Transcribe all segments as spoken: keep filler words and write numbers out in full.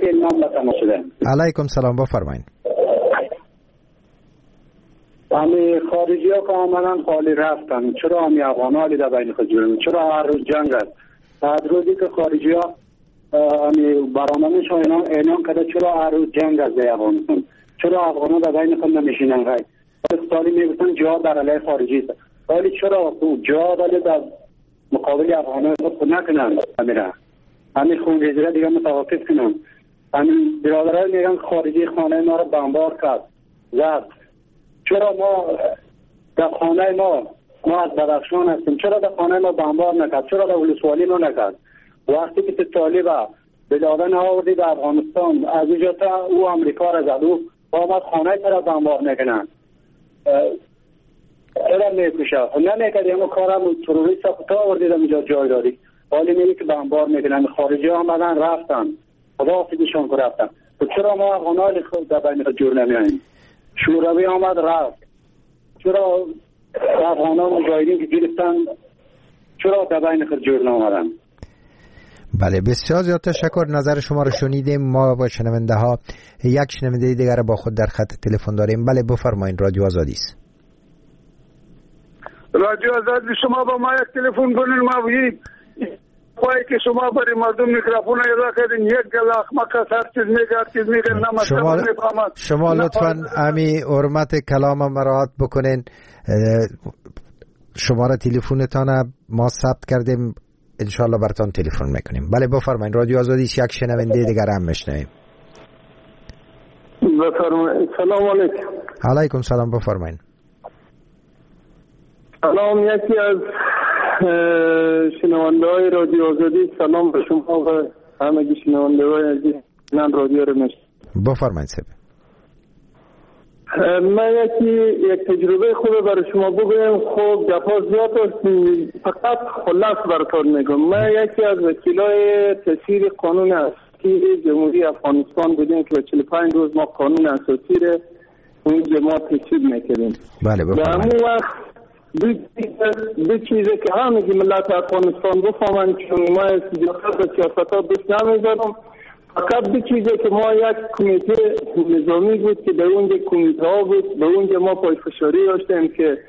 نام به تماس شده. علیکم سلام، بفرمایید. همه خارجی ها که آمدن خالی رفتن، چرا همه افغان ها لیده بین خود جورن؟ چرا هر روز جنگ است؟ هر روزی که خارجی ها همه برامنش ها اعلام کرده چرا هر روز جنگ است در افغانستان؟ چرا افغان ها در بین خود نمیشینن؟ غیر سالی میگفتن جهاد در علیه خارجی است، ولی چرا جهاد علیه در مقابل افغان ها خود نکنن؟ همه همین خونریزی دیگه متوقف کنن. همین برادران میگن خارجی خانه ما رو بمبار کرد، زد. چرا ما در خانه ما ما از بدخشان هستیم، چرا در خانه ما بمبار نکرد؟ چرا در ولسوالی ما نکرد؟ وقتی که طالب به دادن آوردی در افغانستان، از اینجا تا او امریکا را زد، او آمد خانه چرا بمبار نکنن؟ چرا میکشه؟ نمیکردی اما کارم تروریست ها تا آوردی در اینجا جای داری، حالی میگی که بمبار میکنن. خارجی ها آمدن رفتن، خدا حافظشان که رفتن. چرا ما افغان ها در بین خود جور نمیاییم؟ شوروی آمد رفت، چرا افغان ها مجاهدین که گرفتن چرا در بین خود جور نامدن؟ بله، بسیار زیاد تشکر. نظر شما رو شنیدیم. ما با شنونده ها یک شنونده دیگر با خود در خط تلفن داریم. بله بفرمایید، رادیو آزادی است. رادیو آزادی، شما با ما یک تلفن کنین، ما بگید خواهی که شما برای مردم میکروفون ایرا کردین، یک گل احمق هست، هر چیز میگه هر چیز میگه شما, شما لطفا امی حرمت کلام مراعات بکنین. شماره تلفنتان ما ثبت کردیم، انشالله براتون تلفن میکنیم. بله بفرمایید، رادیو آزادی یک شنونده دیگر هم میشنویم. بفرمایید. سلام علیکم. علیکم سلام، بفرمایید. سلام، یکی از شنونده های رادیو آزادی، سلام به شما و همه شنونده های عزیز من رادیو رو میشنوم. بفرمایید سب. من یکی یک تجربه خوبه برای شما بگویم. خب گپا زیاد است، فقط خلاص براتون میگم. من یکی از وکیلای تصویب قانون اساسی جمهوری افغانستان بودیم که چهل و پنج روز ما قانون اساسی رو اون جماعت تصویب میکردیم. بله بفرمایید. در همون وقت دو دو چیزی که همه ملت افغانستان بفهمن، چون ما سیاست و سیاست ها دوست نمیدارم، فقط دو چیزی که ما یک کمیته نظامی بود که در اونجا کمیته ها بود، در اونجا ما پای فشاری داشتیم که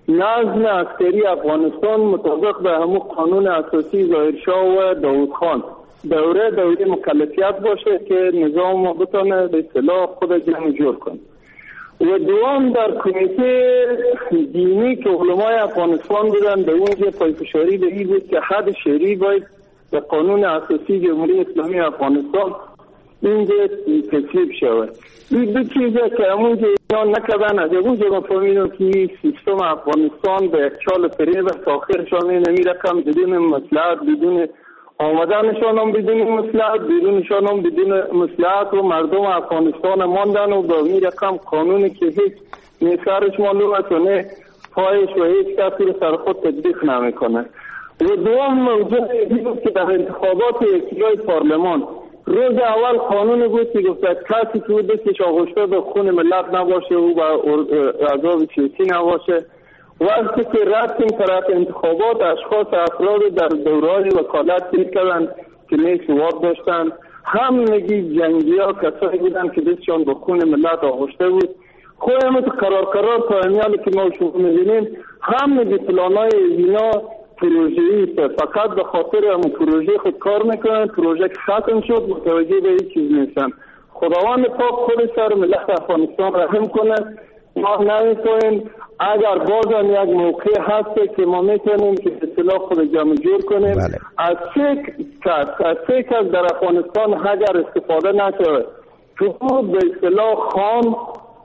نظم عسکری افغانستان مطابق به همون قانون اساسی ظاهرشاه و داود خان دوره دوره مکلفیت باشه که نظام ما بتونه به اصطلاح خود جمع جور کنه. و دوام در کمیته دینی که علمای افغانستان بودن در اونجا پایفشاری به این بود که حد شعری باید به قانون اساسی جمهوری اسلامی افغانستان اینجا تصویب شود. این دو چیزه که همونجا اینا نکردن، از اونجا ما فهمیدم که این سیستم افغانستان به یک چال فریب ساخرشان نمی رقم بدون مصلحت، بدون آمدنشان هم بدون مصلحت، بدونشان هم بدون مصلحت و مردم افغانستان ماندن و به این رقم قانونی که هیچ نیسرش معلوم است و نه پایش و هیچ کسی رو سر خود تطبیق نمیکنه. و دوام موضوع بود که در انتخابات وکیلای پارلمان روز اول قانون بود که گفت کسی که بود دستش آغشته به خون ملت نباشه و به عذاب سیاسی نباشه. وقتی که رفتیم طرف انتخابات، اشخاص افراد در دورهای وکالت میکردن که نیست سواد داشتن، هم نگی جنگی ها کسایی بودن که دستشان به خون ملت آغشته بود. خود همه قرار قرار تا امیالی که ما شما میبینیم هم نگی پلانای اینا پروژه‌ای است، فقط به خاطر همون پروژه خود کار میکنن. پروژه که ختم شد متوجه به این چیز نیستن. خداوند پاک خود سر ملت افغانستان رحم کنه. ما نمیتونیم، اگر بازم یک موقع هست که ما میتونیم که اصطلاح خود جمع جور کنیم. بله. از سه کس از سه کس در افغانستان اگر استفاده نشود، تو به اصطلاح خان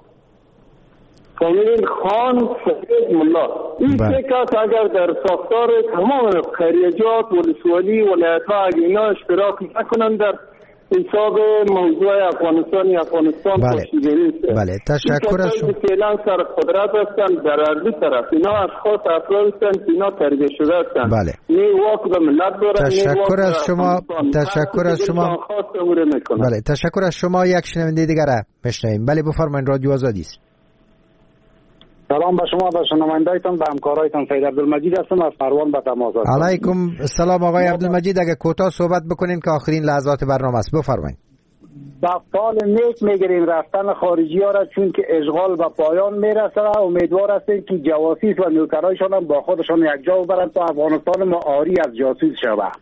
فامیل خان سید ملا، این سه کس اگر در ساختار تمام خیریجات ولسوالی ولایت ها اگر اینا اشتراک نکنند در حساب موضوع افغانستان افغانستان پشتیبانی است. بله تشکر از شما. فعلا سر قدرت هستند در هر طرف، اینا اشخاص افراد هستند که اینا تربیت شده هستند. بله. نه واک به ملت دارند. تشکر از شما. تشکر از شما. بله تشکر از شما. یک شنونده دیگر بشنویم. بله بفرمایید، رادیو آزادی است. سلام به شما، به شنونده‌تان، به همکارایتان. سید عبدالمجید هستم از پروان به تماس هستم. علیکم السلام آقای عبدالمجید، اگه کوتاه صحبت بکنین که آخرین لحظات برنامه است. بفرمایید. به فال نیک میگیریم رفتن خارجی ها را، چون که اشغال به پایان میرسه. امیدوار هستیم که جواسیس و نوکرایشان هم با خودشان یک جا برند تا افغانستان ما آری از جاسوس شود.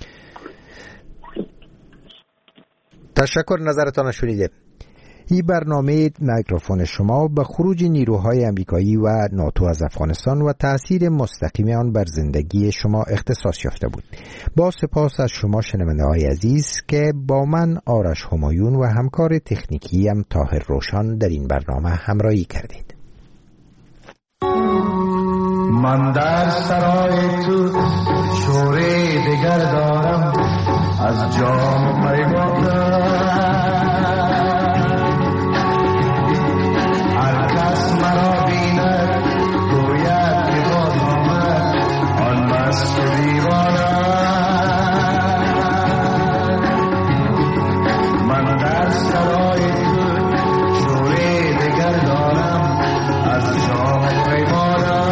تشکر، نظرتان شنیده. این برنامه میکروفون شما به خروج نیروهای امریکایی و ناتو از افغانستان و تأثیر مستقیم آن بر زندگی شما اختصاص یافته بود. با سپاس از شما شنونده های عزیز که با من آرش همایون و همکار تکنیکیم طاهر روشان در این برنامه همراهی کردید. من در سرای تو شوره دگر دارم از جام پیمانم، هر کس مرا بیند گوید که باز آمد آن مست دیوانم. من در سرای تو شوره دگر دارم از جام پیمانم.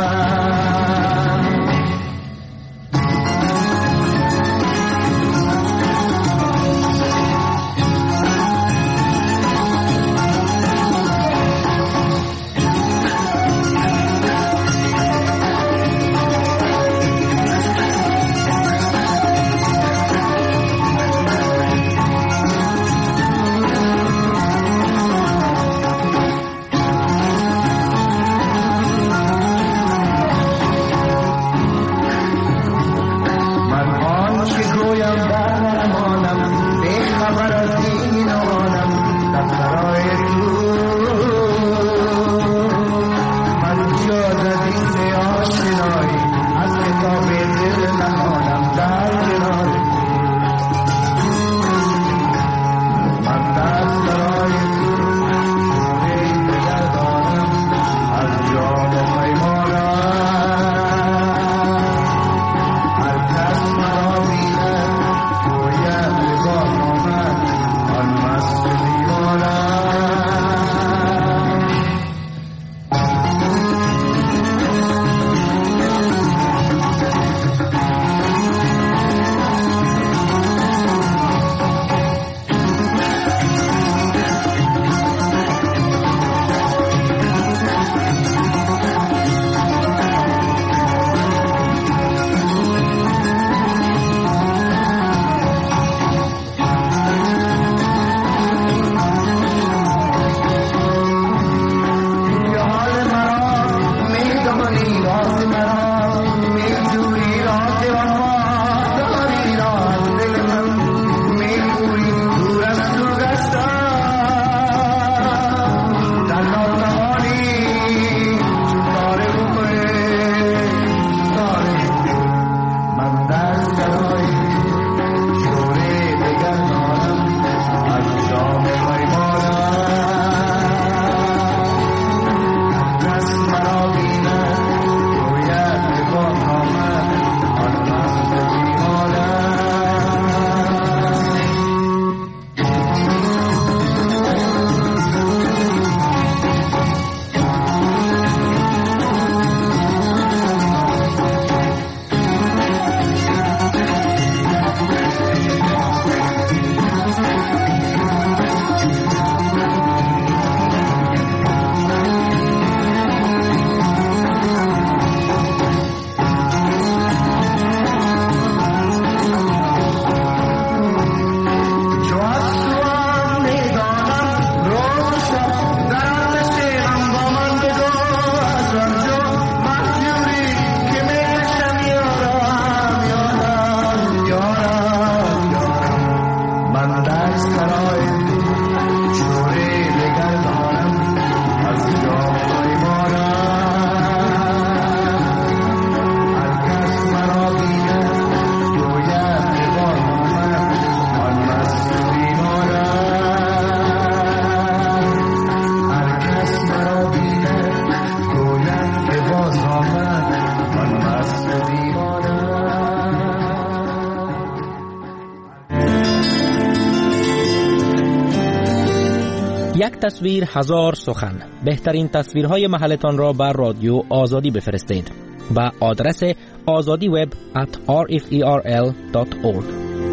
یک تصویر هزار سخن. بهترین تصویرهای محلتان را بر رادیو آزادی بفرستید. با آدرس آزادی وب ات آر اف ای آر ال دات اورگ.